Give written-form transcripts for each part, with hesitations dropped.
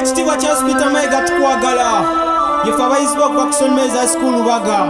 Ekitiibwa kya Hospital Mayiga tukwagala. Yefe abayizi b'okuva ku St. Mary's High School Lubaga.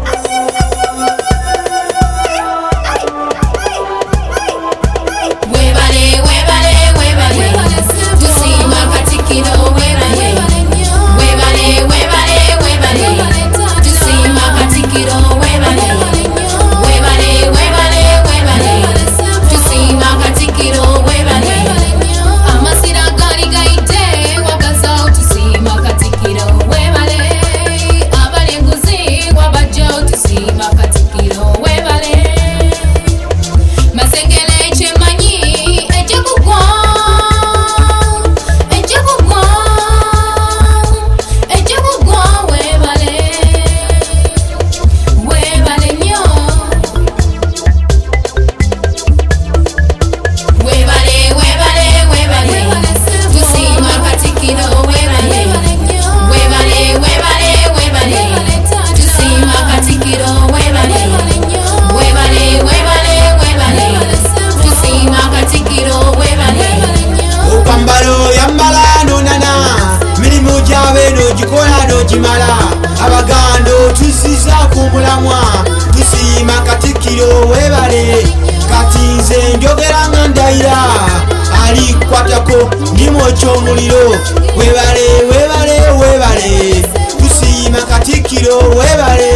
Jimala abagando tuziza kumulamwa tusiima Katikkiro webale kati nze njogera nga ndayira ali kwatako ndimo ky'omuliro webale tusiima Katikkiro webale.